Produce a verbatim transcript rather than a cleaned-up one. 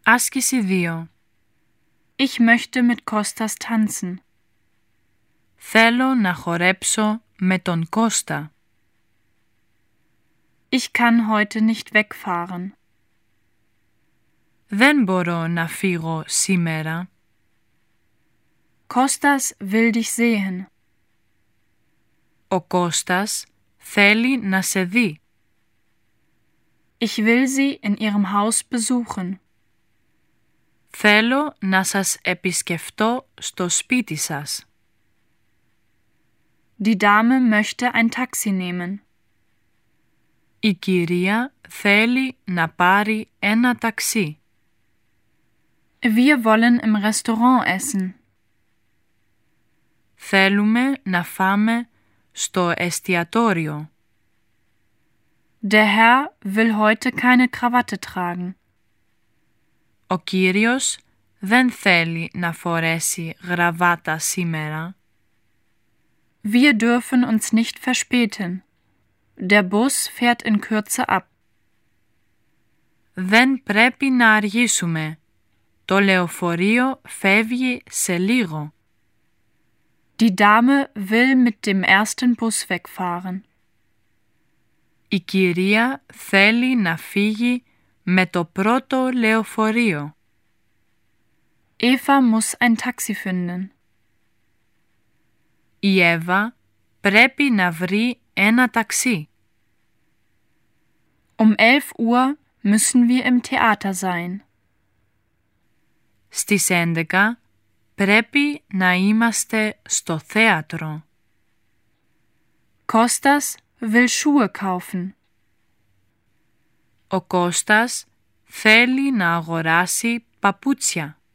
Άσκηση δύο. Ich möchte mit Kostas tanzen. Θέλω να χορέψω με τον Κώστα. Ich kann heute nicht wegfahren. Δεν μπορώ να φύγω σήμερα. Kostas will dich sehen. Ο Κώστας θέλει να σε δει. Ich will sie in ihrem Haus besuchen. Θέλω να σας επισκεφτώ στο σπίτι σας. Die Dame möchte ein Taxi nehmen. Η κυρία θέλει να πάρει ένα ταξί. Wir wollen im Restaurant essen. Θέλουμε να φάμε στο εστιατόριο. Der Herr will heute keine Krawatte tragen. Ο κύριος δεν θέλει να φορέσει γραβάτα σήμερα. Wir dürfen uns nicht verspäten. Der Bus fährt in Kürze ab. Δεν πρέπει να αργήσουμε. Το λεωφορείο φεύγει σε λίγο. Die Dame will mit dem ersten Bus wegfahren. Η κυρία θέλει να φύγει με το πρώτο λεωφορείο. Eva muss ein Taxi finden. Η Εύα πρέπει να βρει ένα ταξί. Um elf Uhr müssen wir im Theater sein. Στις έντεκα πρέπει να είμαστε στο θέατρο. Kostas will Schuhe kaufen. Ο Κώστας θέλει να αγοράσει παπούτσια.